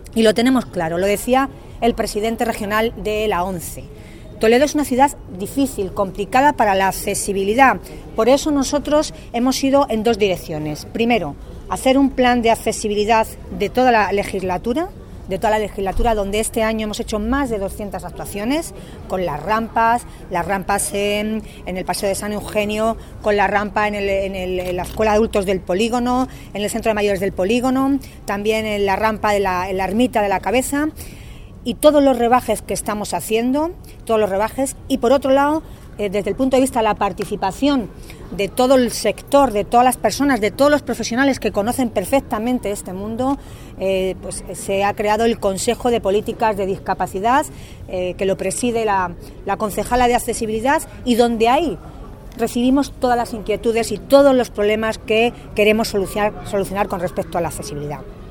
Y lo tenemos claro, lo decía el presidente regional de la ONCE. Toledo es una ciudad difícil, complicada para la accesibilidad. Por eso nosotros hemos ido en dos direcciones. Primero, hacer un plan de accesibilidad de toda la legislatura, donde este año hemos hecho más de 200 actuaciones, con las rampas en el Paseo de San Eugenio, con la rampa en la Escuela de Adultos del Polígono, en el Centro de Mayores del Polígono, también en la rampa en la Ermita de la Cabeza, y todos los rebajes que estamos haciendo, y por otro lado, desde el punto de vista de la participación de todo el sector, de todas las personas, de todos los profesionales que conocen perfectamente este mundo, pues se ha creado el Consejo de Políticas de Discapacidad, que lo preside la concejala de accesibilidad, y donde ahí recibimos todas las inquietudes y todos los problemas que queremos solucionar con respecto a la accesibilidad.